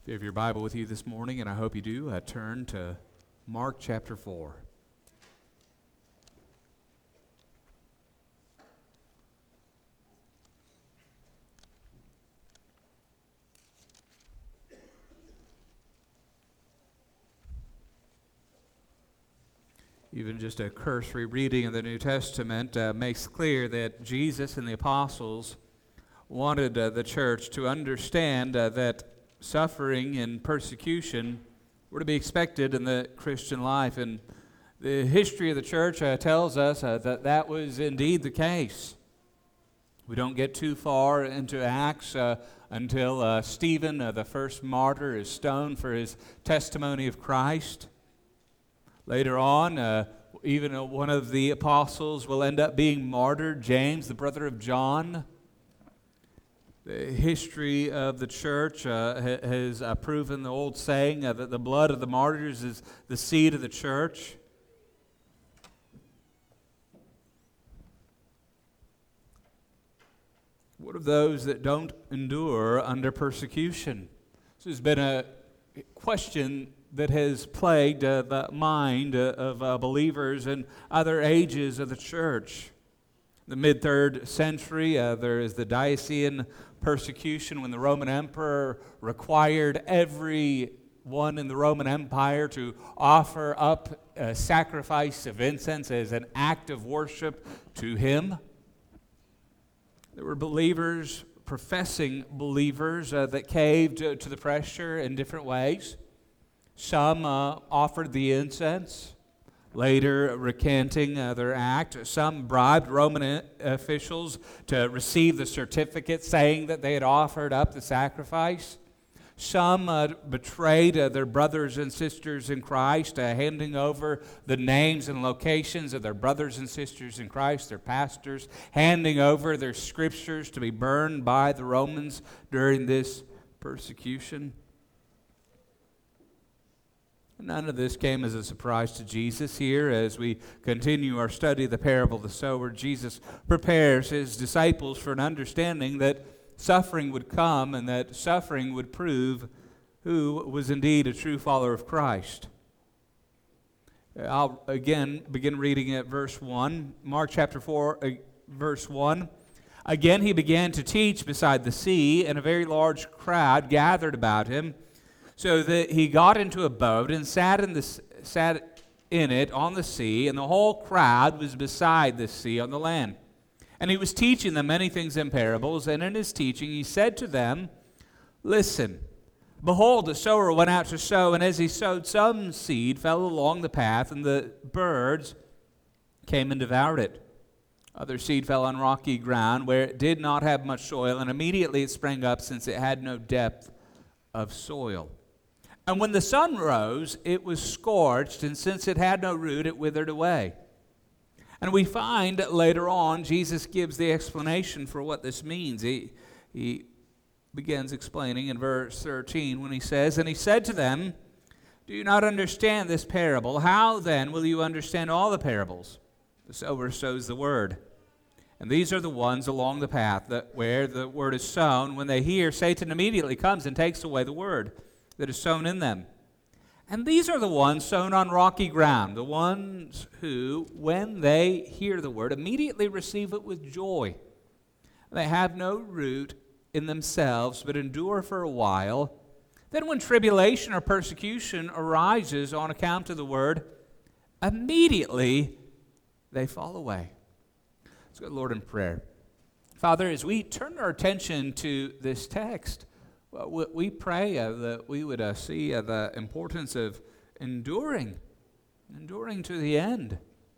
you have your Bible with you this morning, and I hope you do, turn to Mark chapter 4. Even just a cursory reading of the New Testament makes clear that Jesus and the apostles wanted the church to understand that suffering and persecution were to be expected in the Christian life. And the history of the church tells us that that was indeed the case. We don't get too far into Acts until Stephen, the first martyr, is stoned for his testimony of Christ. Later on, even one of the apostles will end up being martyred, James, the brother of John. The history of the church has proven the old saying that the blood of the martyrs is the seed of the church. What of those that don't endure under persecution? This has been a question that has plagued the mind of believers in other ages of the church. In the mid-3rd century, there is the Diocletian persecution when the Roman emperor required everyone in the Roman Empire to offer up a sacrifice of incense as an act of worship to him. There were believers, professing believers, that caved to the pressure in different ways. Some offered the incense, later recanting their act. Some bribed Roman officials to receive the certificate saying that they had offered up the sacrifice. Some betrayed their brothers and sisters in Christ, handing over the names and locations of their brothers and sisters in Christ, their pastors, handing over their scriptures to be burned by the Romans during this persecution. None of this came as a surprise to Jesus. Here, as we continue our study of the parable of the sower, Jesus prepares his disciples for an understanding that suffering would come and that suffering would prove who was indeed a true follower of Christ. I'll again begin reading at verse 1. Mark chapter 4, verse 1. Again he began to teach beside the sea, and a very large crowd gathered about him, so that he got into a boat and sat in it on the sea, and the whole crowd was beside the sea on the land. And he was teaching them many things in parables, and in his teaching he said to them, "Listen, behold, the sower went out to sow, and as he sowed, some seed fell along the path, and the birds came and devoured it. Other seed fell on rocky ground, where it did not have much soil, and immediately it sprang up, since it had no depth of soil. And when the sun rose, it was scorched, and since it had no root, it withered away." And we find later on, Jesus gives the explanation for what this means. He begins explaining in verse 13 when he says, "And he said to them, 'Do you not understand this parable? How then will you understand all the parables? The sower sows the word. And these are the ones along the path where the word is sown. When they hear, Satan immediately comes and takes away the word that is sown in them. And these are the ones sown on rocky ground, the ones who, when they hear the word, immediately receive it with joy. They have no root in themselves, but endure for a while. Then when tribulation or persecution arises on account of the word, immediately they fall away." Let's go to the Lord in prayer. Father, as we turn our attention to this text, we pray that we would see the importance of enduring to the end.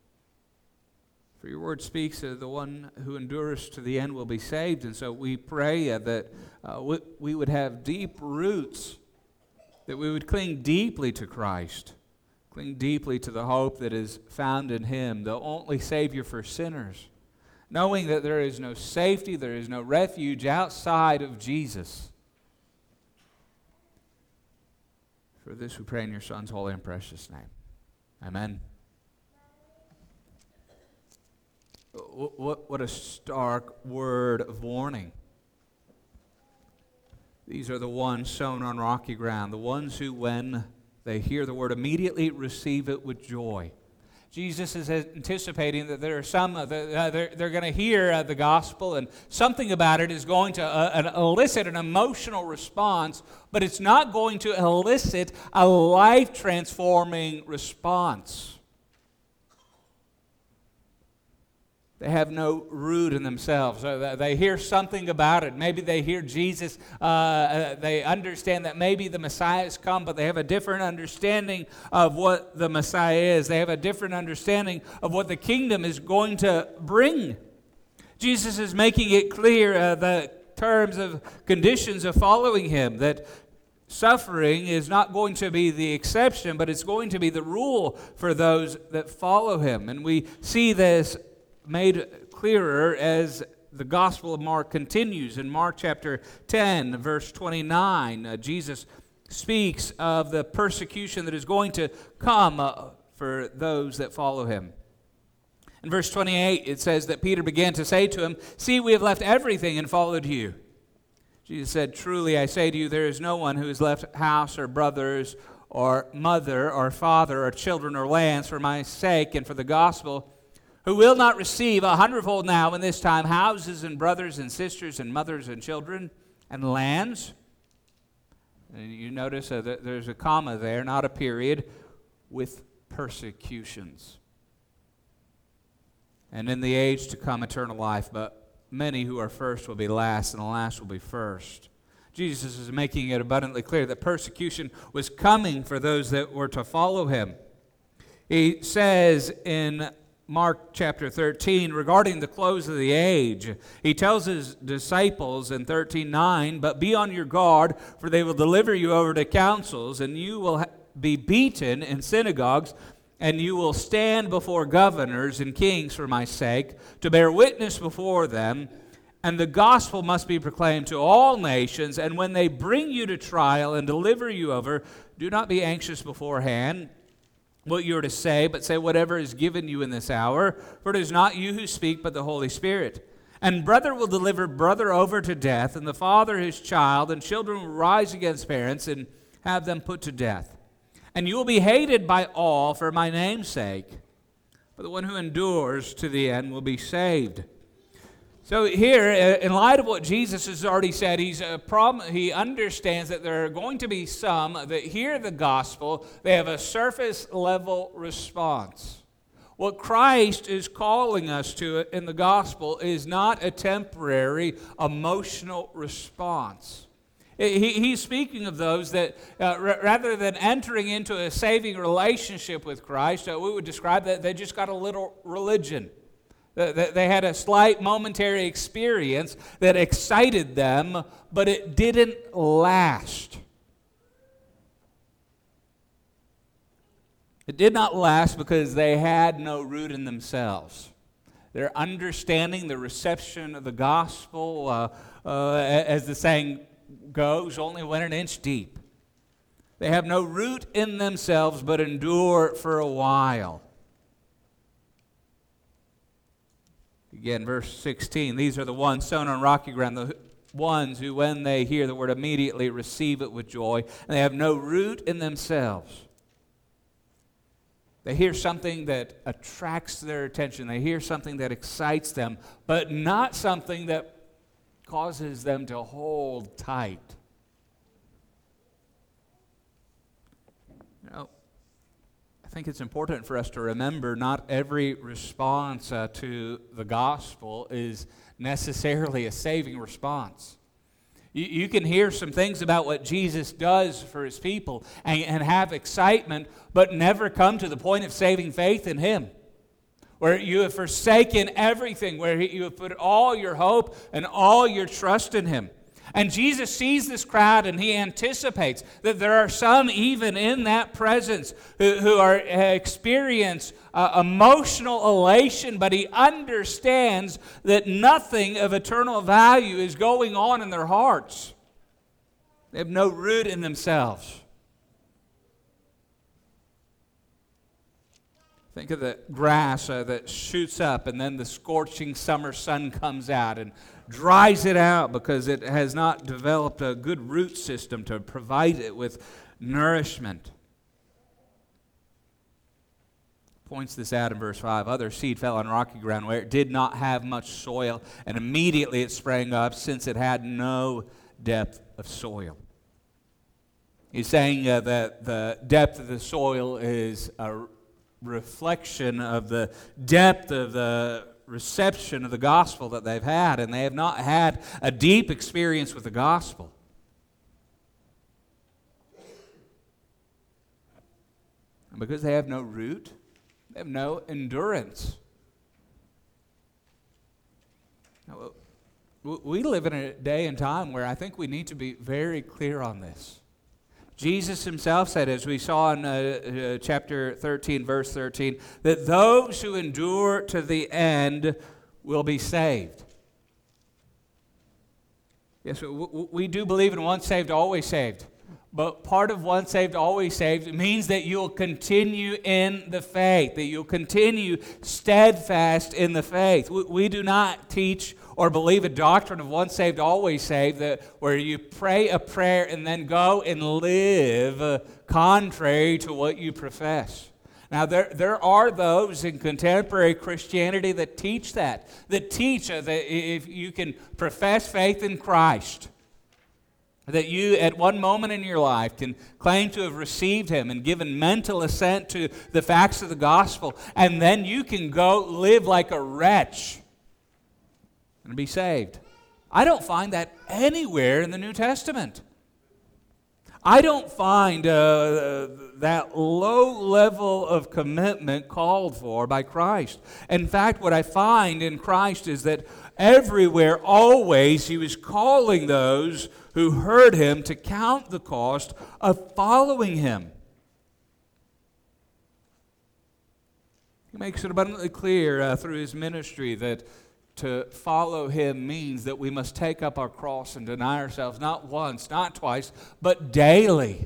For your word speaks of the one who endures to the end will be saved. And so we pray that we would have deep roots, that we would cling deeply to Christ, cling deeply to the hope that is found in him, the only Savior for sinners, knowing that there is no safety, there is no refuge outside of Jesus. For this we pray in your Son's holy and precious name. Amen. What a stark word of warning. These are the ones sown on rocky ground, the ones who, when they hear the word, immediately receive it with joy. Jesus is anticipating that there are some, they're going to hear the gospel, and something about it is going to elicit an emotional response, but it's not going to elicit a life-transforming response. They have no root in themselves. They hear something about it. Maybe they hear Jesus. They understand that maybe the Messiah has come, but they have a different understanding of what the Messiah is. They have a different understanding of what the kingdom is going to bring. Jesus is making it clear the terms of conditions of following him, that suffering is not going to be the exception, but it's going to be the rule for those that follow him. And we see this made clearer as the Gospel of Mark continues. In Mark chapter 10, verse 29, Jesus speaks of the persecution that is going to come for those that follow him. In verse 28, it says that Peter began to say to him, "See, we have left everything and followed you." Jesus said, "Truly I say to you, there is no one who has left house or brothers or mother or father or children or lands for my sake and for the gospel, who will not receive 100-fold now in this time houses and brothers and sisters and mothers and children and lands." And you notice that there's a comma there, not a period, with persecutions. And in the age to come, eternal life, but many who are first will be last, and the last will be first. Jesus is making it abundantly clear that persecution was coming for those that were to follow him. He says in Mark chapter 13, regarding the close of the age, he tells his disciples in 13:9, "But be on your guard, for they will deliver you over to councils, and you will be beaten in synagogues, and you will stand before governors and kings for my sake, to bear witness before them. And the gospel must be proclaimed to all nations, and when they bring you to trial and deliver you over, do not be anxious beforehand what you are to say, but say whatever is given you in this hour, for it is not you who speak, but the Holy Spirit. And brother will deliver brother over to death, and the father his child, and children will rise against parents and have them put to death. And you will be hated by all for my name's sake, but the one who endures to the end will be saved." So here, in light of what Jesus has already said, he understands that there are going to be some that hear the gospel, they have a surface-level response. What Christ is calling us to in the gospel is not a temporary emotional response. He's speaking of those that, rather than entering into a saving relationship with Christ, we would describe that they just got a little religion. They had a slight momentary experience that excited them, but it didn't last. It did not last because they had no root in themselves. Their understanding, the reception of the gospel, as the saying goes, only went an inch deep. They have no root in themselves, but endure for a while. Again, verse 16, "These are the ones sown on rocky ground, the ones who, when they hear the word, immediately receive it with joy, and they have no root in themselves." They hear something that attracts their attention. They hear something that excites them, but not something that causes them to hold tight. I think it's important for us to remember not every response to the gospel is necessarily a saving response. You can hear some things about what Jesus does for his people and have excitement, but never come to the point of saving faith in him, where you have forsaken everything, where you have put all your hope and all your trust in him. And Jesus sees this crowd, and he anticipates that there are some even in that presence who experience emotional elation, but he understands that nothing of eternal value is going on in their hearts. They have no root in themselves. Think of the grass that shoots up, and then the scorching summer sun comes out and dries it out because it has not developed a good root system to provide it with nourishment. Points this out in verse 5. Other seed fell on rocky ground where it did not have much soil, and immediately it sprang up since it had no depth of soil. He's saying that the depth of the soil is a reflection of the depth of the reception of the gospel that they've had, and they have not had a deep experience with the gospel. And because they have no root, they have no endurance. Now, we live in a day and time where I think we need to be very clear on this. Jesus himself said, as we saw in chapter 13, verse 13, that those who endure to the end will be saved. Yes, we do believe in once saved, always saved. But part of once saved, always saved means that you'll continue in the faith, that you'll continue steadfast in the faith. We do not teach or believe a doctrine of once saved, always saved, that where you pray a prayer and then go and live contrary to what you profess. Now, there are those in contemporary Christianity that teach that teach that if you can profess faith in Christ, that you at one moment in your life can claim to have received Him and given mental assent to the facts of the gospel, and then you can go live like a wretch and be saved. I don't find that anywhere in the New Testament. I don't find that low level of commitment called for by Christ. In fact, what I find in Christ is that everywhere, always, He was calling those who heard Him to count the cost of following Him. He makes it abundantly clear through His ministry that to follow Him means that we must take up our cross and deny ourselves not once, not twice, but daily.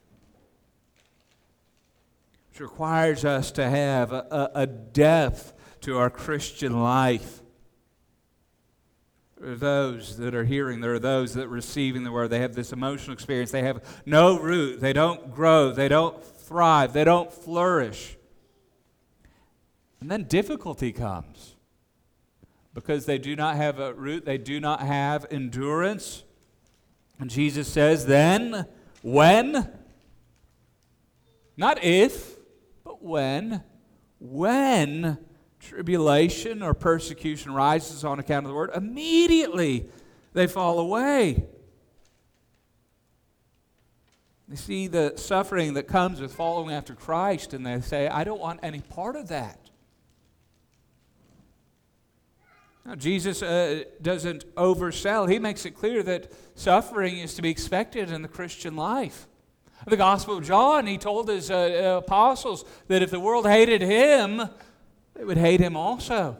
Which requires us to have a depth to our Christian life. There are those that are hearing, there are those that are receiving the word. They have this emotional experience. They have no root. They don't grow. They don't thrive. They don't flourish. And then difficulty comes. Because they do not have a root, they do not have endurance. And Jesus says, then, when, not if, but when tribulation or persecution rises on account of the word, immediately they fall away. They see the suffering that comes with following after Christ, and they say, I don't want any part of that. Now, Jesus doesn't oversell. He makes it clear that suffering is to be expected in the Christian life. In the Gospel of John, He told His apostles that if the world hated Him, they would hate Him also.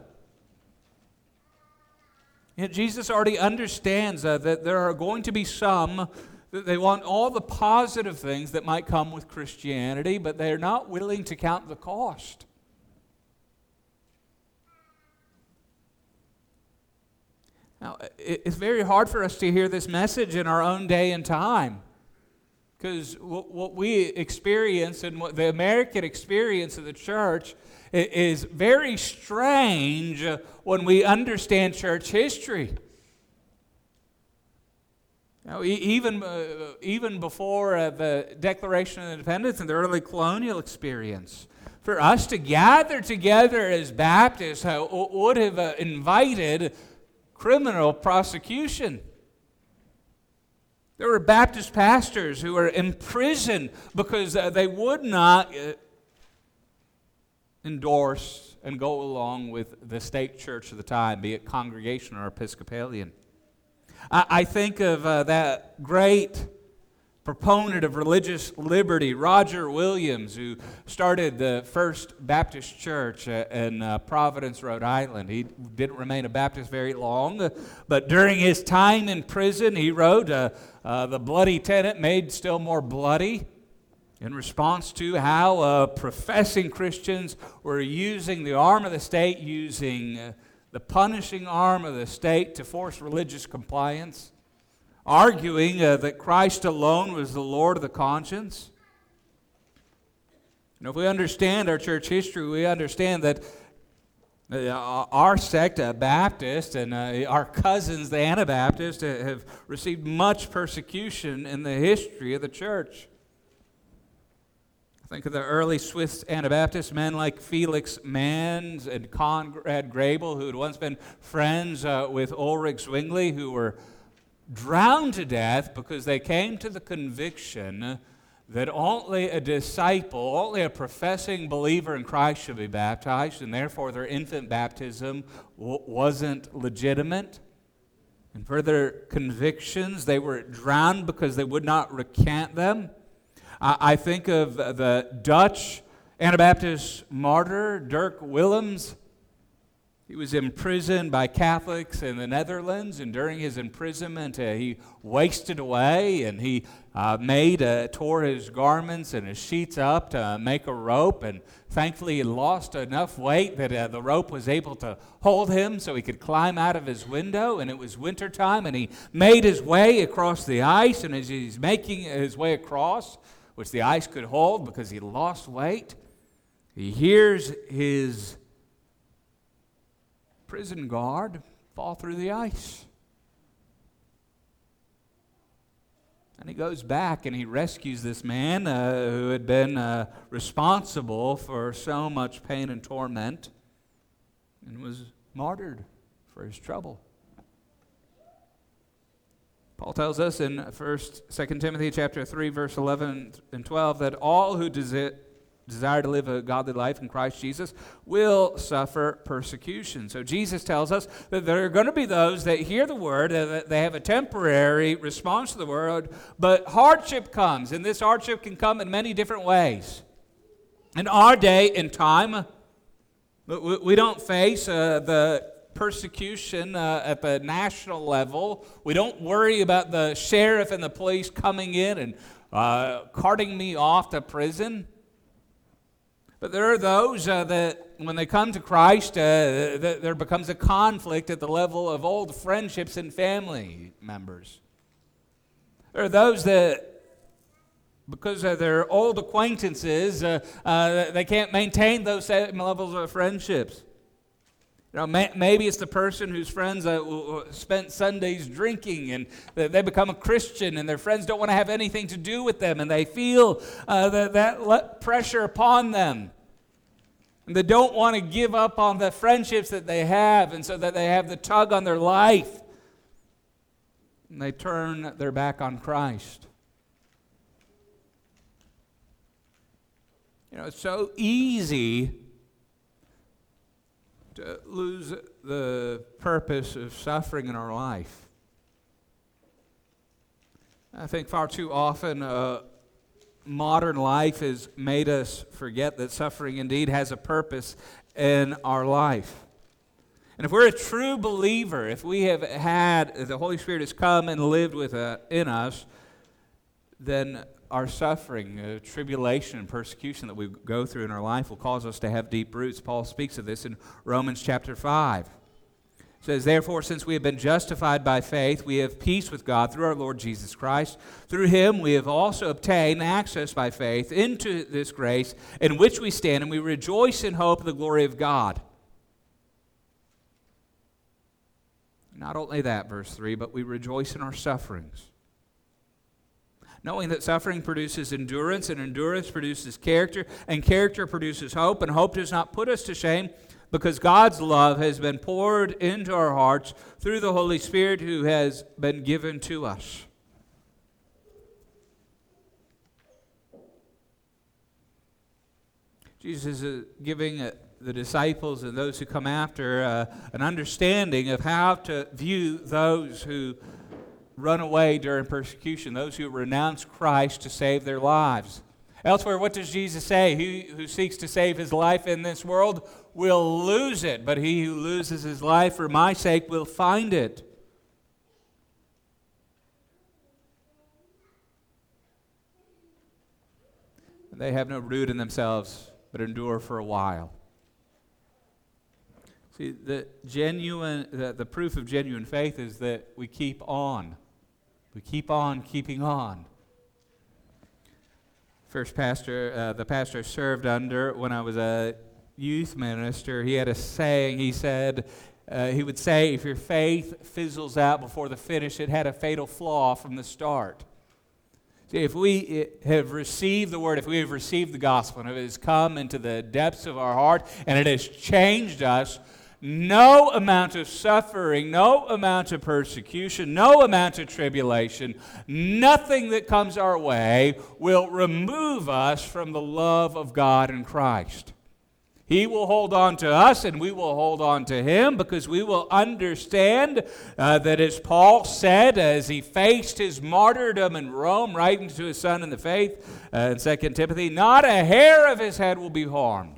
Yet Jesus already understands that there are going to be some that they want all the positive things that might come with Christianity, but they're not willing to count the cost. Now, it's very hard for us to hear this message in our own day and time, because what we experience and what the American experience of the church is very strange when we understand church history. Now, even before the Declaration of Independence and the early colonial experience, for us to gather together as Baptists would have invited criminal prosecution. There were Baptist pastors who were imprisoned because they would not endorse and go along with the state church of the time, be it Congregational or Episcopalian. I think of that great proponent of religious liberty, Roger Williams, who started the First Baptist Church in Providence, Rhode Island. He didn't remain a Baptist very long, but during his time in prison, he wrote, The Bloody Tenet Made Still More Bloody. in response to how professing Christians were using the arm of the state, using the punishing arm of the state to force religious compliance, arguing that Christ alone was the Lord of the conscience. And if we understand our church history, we understand that our sect, Baptist, and our cousins, the Anabaptists, have received much persecution in the history of the church. Think of the early Swiss Anabaptists, men like Felix Manz and Conrad Grebel, who had once been friends with Ulrich Zwingli, who were drowned to death because they came to the conviction that only a disciple, only a professing believer in Christ should be baptized, and therefore their infant baptism wasn't legitimate. And for their convictions, they were drowned because they would not recant them. I think of the Dutch Anabaptist martyr, Dirk Willems. He was imprisoned by Catholics in the Netherlands, and during his imprisonment, he wasted away, and he tore his garments and his sheets up to make a rope, and thankfully he lost enough weight that the rope was able to hold him so he could climb out of his window, and it was wintertime, and he made his way across the ice, and as he's making his way across, which the ice could hold because he lost weight, he hears his prison guard fall through the ice. And he goes back and he rescues this man who had been responsible for so much pain and torment and was martyred for his trouble. Paul tells us in 2 Timothy chapter 3, verse 11 and 12, that all who desire to live a godly life in Christ Jesus will suffer persecution. So Jesus tells us that there are going to be those that hear the word, that they have a temporary response to the word, but hardship comes, and this hardship can come in many different ways. In our day and time, we don't face the persecution at the national level. We don't worry about the sheriff and the police coming in and carting me off to prison. But there are those that when they come to Christ, there becomes a conflict at the level of old friendships and family members. There are those that, because of their old acquaintances, they can't maintain those same levels of friendships. You know, maybe it's the person whose friends spent Sundays drinking, and they become a Christian, and their friends don't want to have anything to do with them, and they feel that pressure upon them. And they don't want to give up on the friendships that they have, and so that they have the tug on their life. And they turn their back on Christ. You know, it's so easy to lose the purpose of suffering in our life. I think far too often modern life has made us forget that suffering indeed has a purpose in our life. And if we're a true believer, if we have had, the Holy Spirit has come and lived in us, then our suffering, tribulation, and persecution that we go through in our life will cause us to have deep roots. Paul speaks of this in Romans chapter 5. It says, "Therefore, since we have been justified by faith, we have peace with God through our Lord Jesus Christ. Through him we have also obtained access by faith into this grace in which we stand, and we rejoice in hope of the glory of God." Not only that, verse 3, but we rejoice in our sufferings, knowing that suffering produces endurance, and endurance produces character, and character produces hope, and hope does not put us to shame, because God's love has been poured into our hearts through the Holy Spirit who has been given to us. Jesus is giving the disciples and those who come after an understanding of how to view those who run away during persecution, those who renounce Christ to save their lives. Elsewhere, what does Jesus say? He who seeks to save his life in this world will lose it, but he who loses his life for my sake will find it. They have no root in themselves, but endure for a while. See, the proof of genuine faith is that we keep on. We keep on keeping on. First pastor, the pastor I served under when I was a youth minister, he had a saying. He said, he would say, if your faith fizzles out before the finish, it had a fatal flaw from the start. See, if we have received the word, if we have received the gospel, and if it has come into the depths of our heart, and it has changed us, no amount of suffering, no amount of persecution, no amount of tribulation, nothing that comes our way will remove us from the love of God in Christ. He will hold on to us and we will hold on to Him, because we will understand that, as Paul said as he faced his martyrdom in Rome, writing to his son in the faith in 2 Timothy, not a hair of his head will be harmed.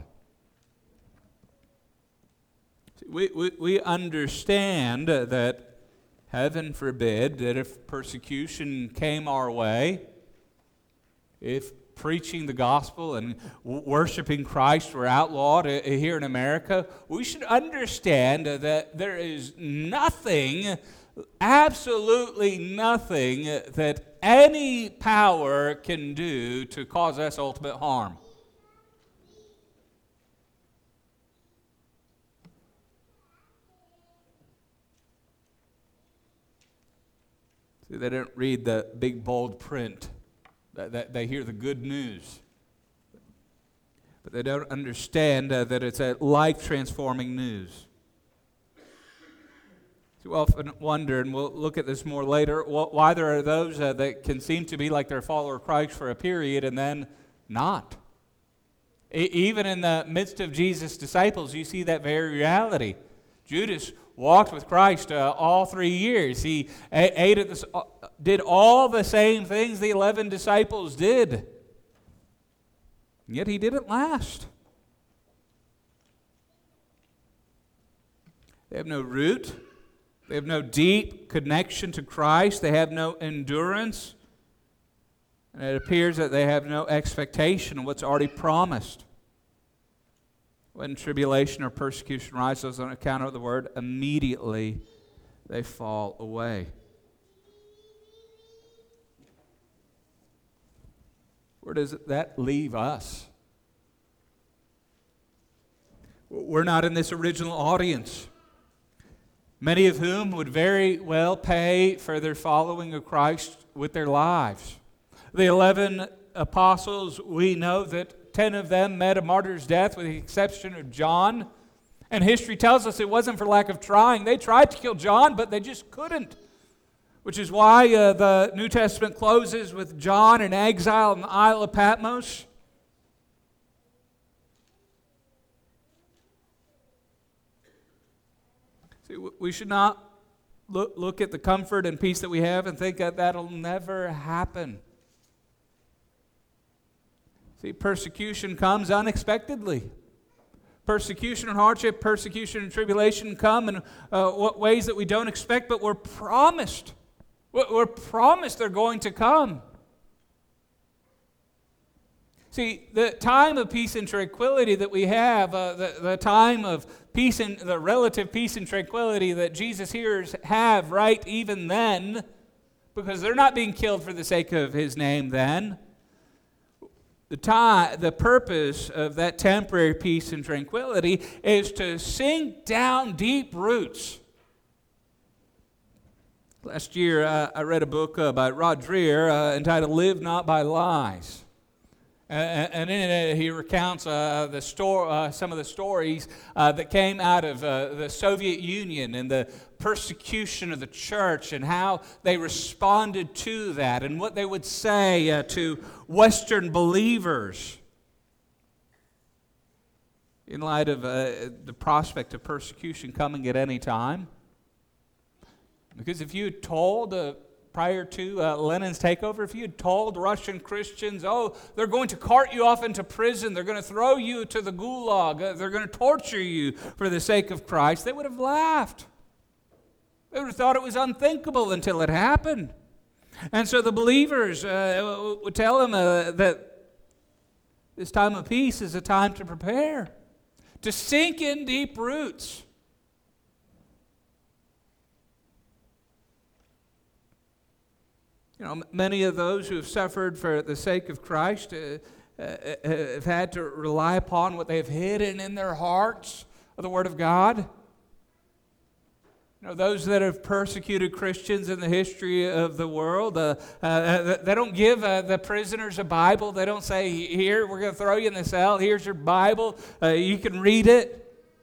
We understand that, heaven forbid, that if persecution came our way, if preaching the gospel and worshiping Christ were outlawed here in America, we should understand that there is nothing, absolutely nothing, that any power can do to cause us ultimate harm. See, they don't read the big bold print. They hear the good news. But they don't understand that it's a life-transforming news. So we often wonder, and we'll look at this more later, why there are those that can seem to be like they're a follower of Christ for a period and then not. Even in the midst of Jesus' disciples, you see that very reality. Judas walked with Christ all 3 years. He did all the same things the 11 disciples did. Yet he didn't last. They have no root. They have no deep connection to Christ. They have no endurance. And it appears that they have no expectation of what's already promised. When tribulation or persecution rises on account of the word, immediately they fall away. Where does that leave us? We're not in this original audience, many of whom would very well pay for their following of Christ with their lives. The 11 apostles, we know that 10 of them met a martyr's death, with the exception of John. And history tells us it wasn't for lack of trying. They tried to kill John, but they just couldn't. Which is why the New Testament closes with John in exile on the Isle of Patmos. See, we should not look at the comfort and peace that we have and think that that'll never happen. See, persecution comes unexpectedly. Persecution and hardship, persecution and tribulation come in ways that we don't expect, but we're promised. We're promised they're going to come. See, the time of peace and tranquility that we have, the time of peace and the relative peace and tranquility that Jesus' hearers have right even then, because they're not being killed for the sake of His name then. The purpose of that temporary peace and tranquility is to sink down deep roots. Last year, I read a book by Rod Dreher entitled Live Not by Lies. And in it, he recounts some of the stories that came out of the Soviet Union and the persecution of the church and how they responded to that and what they would say to Western believers in light of the prospect of persecution coming at any time. Because if you had told prior to Lenin's takeover, if you had told Russian Christians, oh, they're going to cart you off into prison, they're going to throw you to the gulag, they're going to torture you for the sake of Christ, they would have laughed. They would have thought it was unthinkable until it happened. And so the believers would tell them that This time of peace is a time to prepare, to sink in deep roots. Many of those who have suffered for the sake of Christ have had to rely upon what they've hidden in their hearts of the Word of God. Those that have persecuted Christians in the history of the world, they don't give the prisoners a Bible. They don't say, here, we're going to throw you in the cell. Here's your Bible. You can read it.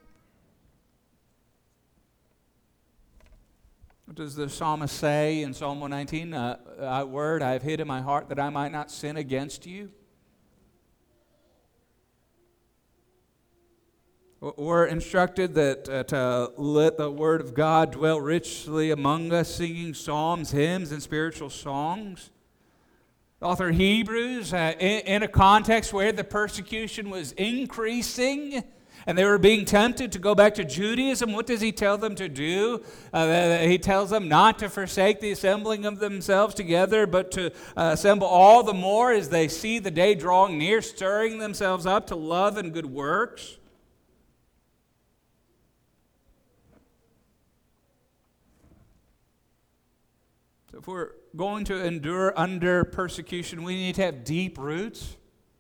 What does the psalmist say in Psalm 119? Word I have hid in my heart that I might not sin against you. We're instructed that to let the Word of God dwell richly among us, singing psalms, hymns, and spiritual songs. The author of Hebrews, in a context where the persecution was increasing, and they were being tempted to go back to Judaism, what does he tell them to do? He tells them not to forsake the assembling of themselves together, but to assemble all the more as they see the day drawing near, stirring themselves up to love and good works. So if we're going to endure under persecution, we need to have deep roots.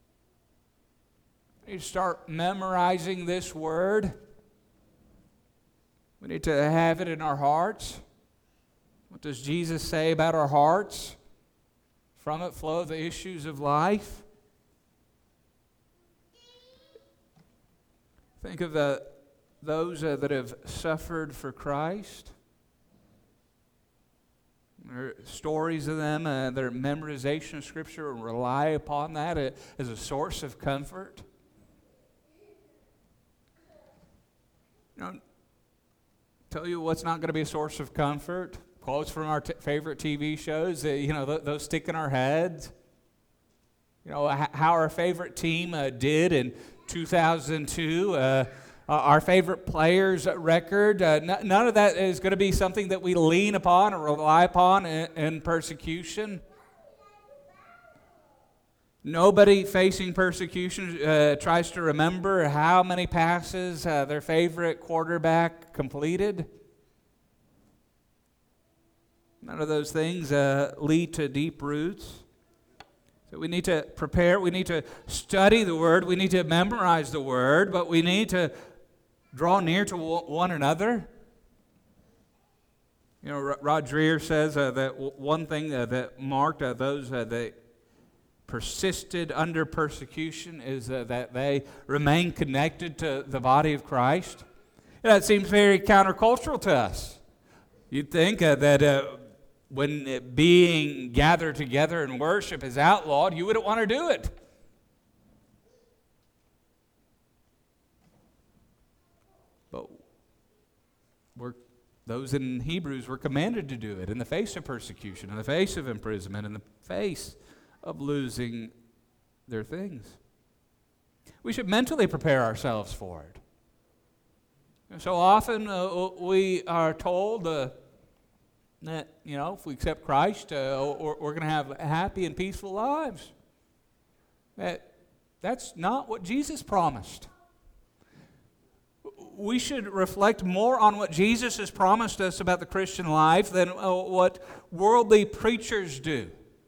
We need to start memorizing this word. We need to have it in our hearts. What does Jesus say about our hearts? From it flow the issues of life. Think of those that have suffered for Christ. There are stories of them, their memorization of Scripture, and rely upon that as a source of comfort. Tell you what's not going to be a source of comfort. Quotes from our favorite TV shows, those stick in our heads. How our favorite team did in 2002. Our favorite player's record. None of that is going to be something that we lean upon or rely upon in persecution. Nobody facing persecution tries to remember how many passes their favorite quarterback completed. None of those things lead to deep roots. So we need to prepare, we need to study the Word, we need to memorize the Word, but we need to draw near to one another. Rod Dreher says that one thing that marked those that persisted under persecution is that they remain connected to the body of Christ. That seems very countercultural to us. You'd think that when being gathered together in worship is outlawed, you wouldn't want to do it. But those in Hebrews were commanded to do it in the face of persecution, in the face of imprisonment, in the face of losing their things. We should mentally prepare ourselves for it. So often we are told that if we accept Christ, we're going to have happy and peaceful lives. That's not what Jesus promised. We should reflect more on what Jesus has promised us about the Christian life than what worldly preachers do.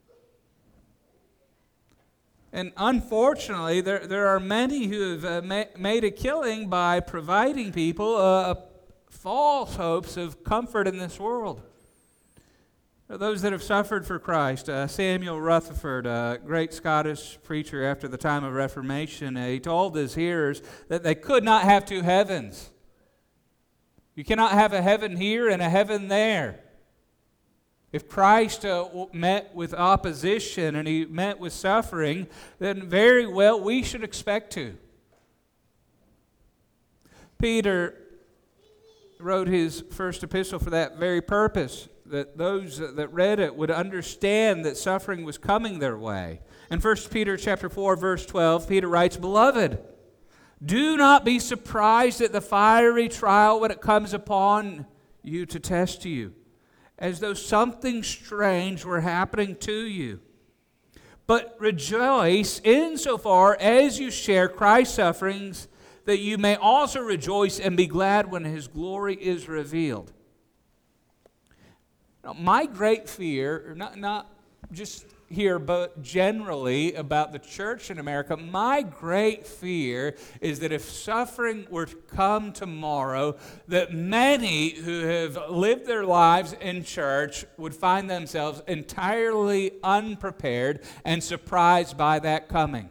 And unfortunately, there are many who have made a killing by providing people false hopes of comfort in this world. Those that have suffered for Christ, Samuel Rutherford, a great Scottish preacher after the time of Reformation, he told his hearers that they could not have two heavens. You cannot have a heaven here and a heaven there. If Christ met with opposition and he met with suffering, then very well we should expect to. Peter wrote his first epistle for that very purpose, that those that read it would understand that suffering was coming their way. In 1 Peter chapter 4, verse 12, Peter writes, "Beloved, do not be surprised at the fiery trial when it comes upon you to test you, as though something strange were happening to you. but rejoice insofar as you share Christ's sufferings, that you may also rejoice and be glad when his glory is revealed. Now, my great fear, not just here, but generally about the church in America, my great fear is that if suffering were to come tomorrow, that many who have lived their lives in church would find themselves entirely unprepared and surprised by that coming.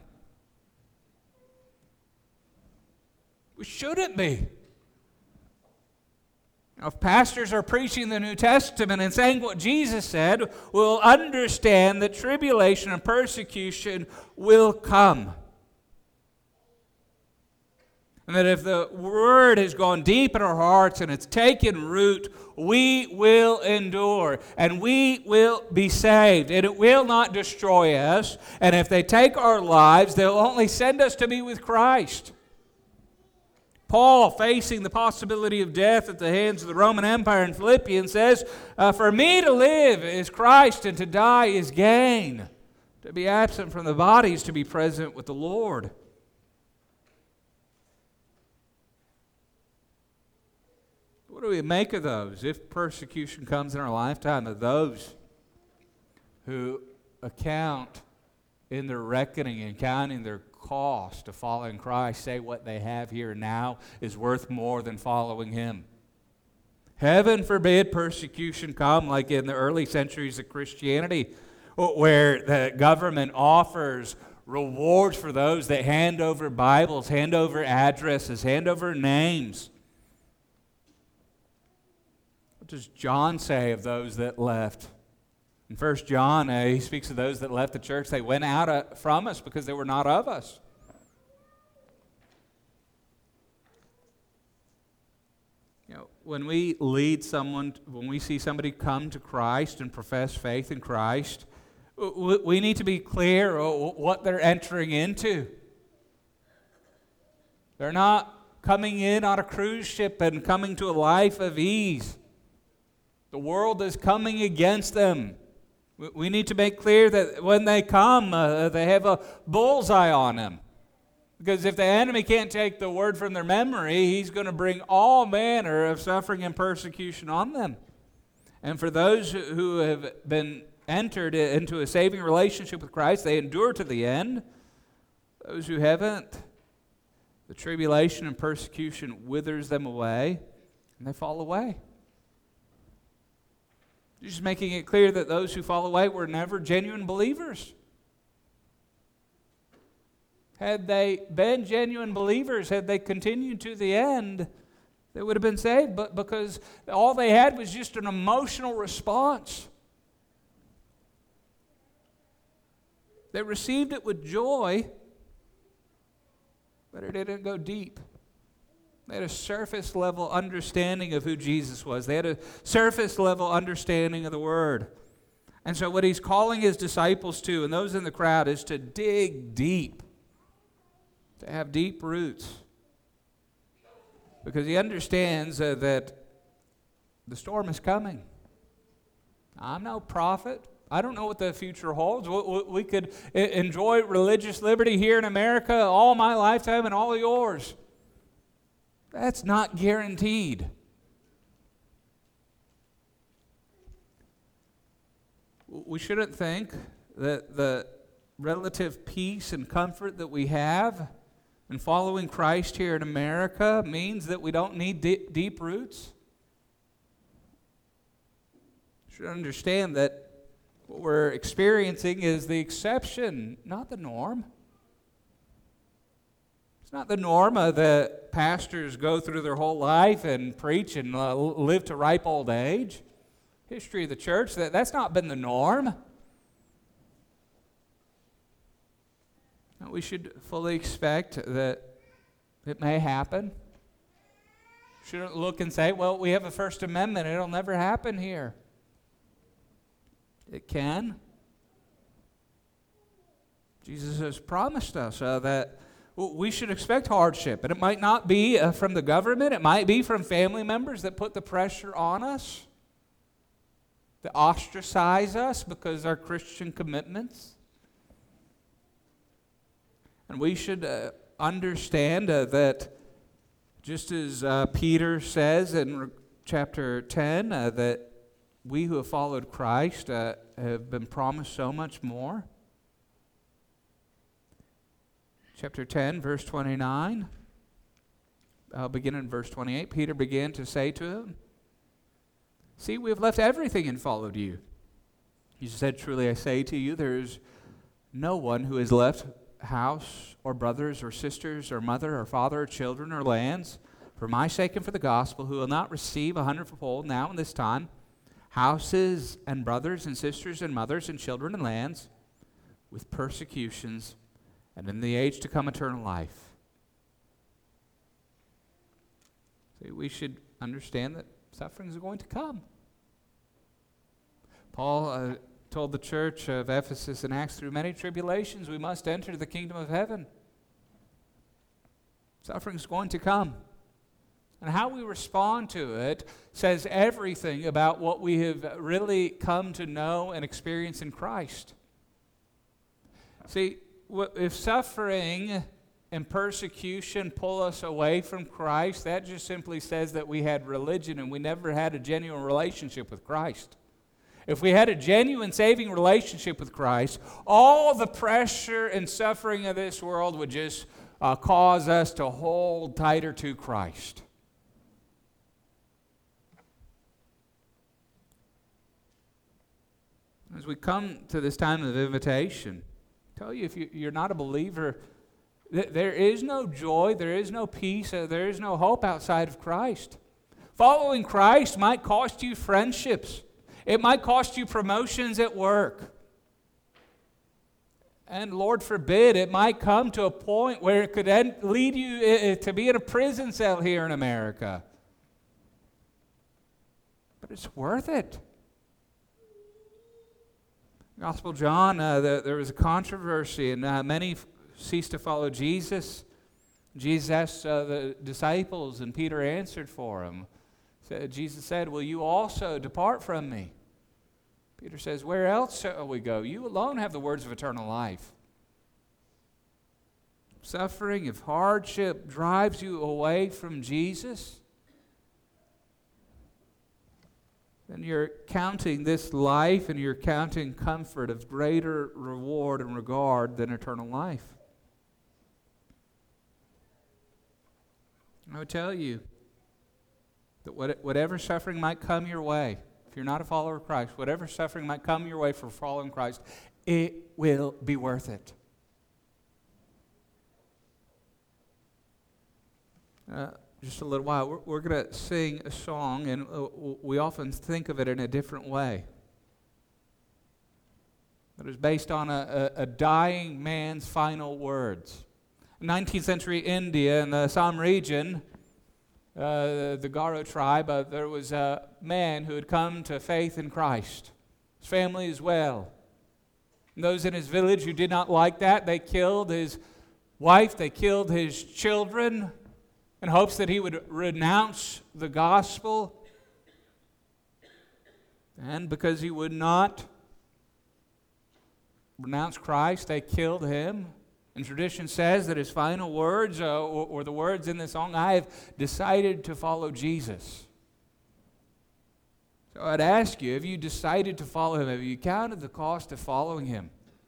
We shouldn't be. Now, if pastors are preaching the New Testament and saying what Jesus said, we'll understand that tribulation and persecution will come. And that if the Word has gone deep in our hearts and it's taken root, we will endure and we will be saved. And it will not destroy us. And if they take our lives, they'll only send us to be with Christ. Paul, facing the possibility of death at the hands of the Roman Empire in Philippians, says, "For me to live is Christ, and to die is gain. To be absent from the body is to be present with the Lord." What do we make of those, if persecution comes in our lifetime, of those who account in their reckoning and counting their cost of following Christ, say what they have here and now is worth more than following Him? Heaven forbid persecution come like in the early centuries of Christianity, where the government offers rewards for those that hand over Bibles, hand over addresses, hand over names. What does John say of those that left? In 1 John, he speaks of those that left the church. They went out from us because they were not of us. You know, when we lead someone, when we see somebody come to Christ and profess faith in Christ, we need to be clear what they're entering into. They're not coming in on a cruise ship and coming to a life of ease. The world is coming against them. We need to make clear that when they come, they have a bullseye on them. Because if the enemy can't take the word from their memory, he's going to bring all manner of suffering and persecution on them. And for those who have been entered into a saving relationship with Christ, they endure to the end. Those who haven't, the tribulation and persecution withers them away, and they fall away. Just making it clear that those who fall away were never genuine believers. Had they been genuine believers, had they continued to the end, they would have been saved. But because all they had was just an emotional response. They received it with joy, but it didn't go deep. They had a surface level understanding of who Jesus was. They had a surface level understanding of the Word. And so what he's calling his disciples to, and those in the crowd, is to dig deep, to have deep roots. Because he understands that the storm is coming. I'm no prophet. I don't know what the future holds. We could enjoy religious liberty here in America all my lifetime and all yours. That's not guaranteed. We shouldn't think that the relative peace and comfort that we have in following Christ here in America means that we don't need deep roots. We should understand that what we're experiencing is the exception, not the norm. Not the norm that pastors go through their whole life and preach and live to ripe old age. History of the church, that's not been the norm. We should fully expect that it may happen. Shouldn't look and say, well, we have a First Amendment, it'll never happen here. It can. Jesus has promised us that we should expect hardship. And it might not be from the government. It might be from family members that put the pressure on us, that ostracize us because of our Christian commitments. And we should understand that just as Peter says in chapter 10, that we who have followed Christ have been promised so much more. Chapter 10, verse 29. I'll begin in verse 28. Peter began to say to him, "See, we have left everything and followed you." He said, "Truly I say to you, there is no one who has left house or brothers or sisters or mother or father or children or lands for my sake and for the gospel who will not receive 100-fold now in this time, houses and brothers and sisters and mothers and children and lands, with persecutions, and in the age to come eternal life." See, we should understand that sufferings are going to come. Paul told the church of Ephesus in Acts, "Through many tribulations we must enter the kingdom of heaven." Suffering is going to come. And how we respond to it says everything about what we have really come to know and experience in Christ. See, if suffering and persecution pull us away from Christ, that just simply says that we had religion and we never had a genuine relationship with Christ. If we had a genuine saving relationship with Christ, all the pressure and suffering of this world would just cause us to hold tighter to Christ. As we come to this time of invitation, I tell you, if you're not a believer, there is no joy, there is no peace, there is no hope outside of Christ. Following Christ might cost you friendships. It might cost you promotions at work. And Lord forbid, it might come to a point where it could lead you to be in a prison cell here in America. But it's worth it. Gospel of John, there was a controversy, and many ceased to follow Jesus. Jesus asked the disciples, and Peter answered for him. Jesus said, "Will you also depart from me?" Peter says, "Where else shall we go? You alone have the words of eternal life." Suffering, if hardship drives you away from Jesus, then you're counting this life and you're counting comfort of greater reward and regard than eternal life. I would tell you that whatever suffering might come your way, if you're not a follower of Christ, whatever suffering might come your way for following Christ, it will be worth it. Just a little while, we're going to sing a song, and we often think of it in a different way. It is based on a dying man's final words. In 19th century India, in the Assam region, the Garo tribe, there was a man who had come to faith in Christ. His family as well. And those in his village who did not like that, they killed his wife, they killed his children in hopes that he would renounce the gospel. And because he would not renounce Christ, they killed him. And tradition says that his final words, or the words in the song, "I have decided to follow Jesus." So I'd ask you, have you decided to follow him? Have you counted the cost of following him?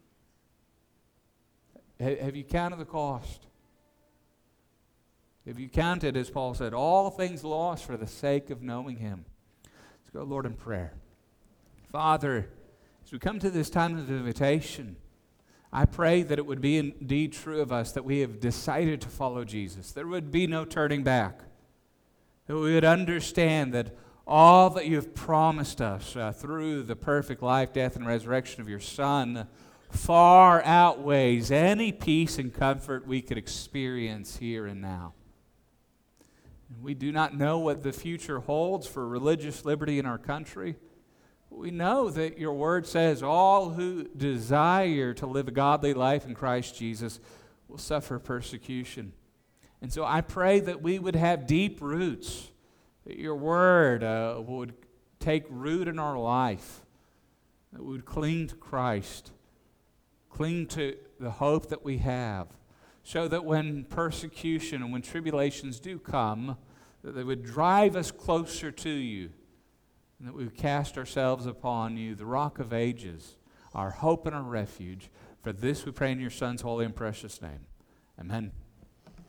Have you counted the cost? Have you counted, as Paul said, all things lost for the sake of knowing him? Let's go, Lord, in prayer. Father, as we come to this time of invitation, I pray that it would be indeed true of us that we have decided to follow Jesus. There would be no turning back. That we would understand that all that you have promised us through the perfect life, death, and resurrection of your Son far outweighs any peace and comfort we could experience here and now. We do not know what the future holds for religious liberty in our country. We know that your word says all who desire to live a godly life in Christ Jesus will suffer persecution. And so I pray that we would have deep roots, that your word would take root in our life, that we would cling to Christ, cling to the hope that we have, so that when persecution and when tribulations do come, that they would drive us closer to you, and that we would cast ourselves upon you, the Rock of Ages, our hope and our refuge. For this we pray in your Son's holy and precious name. Amen.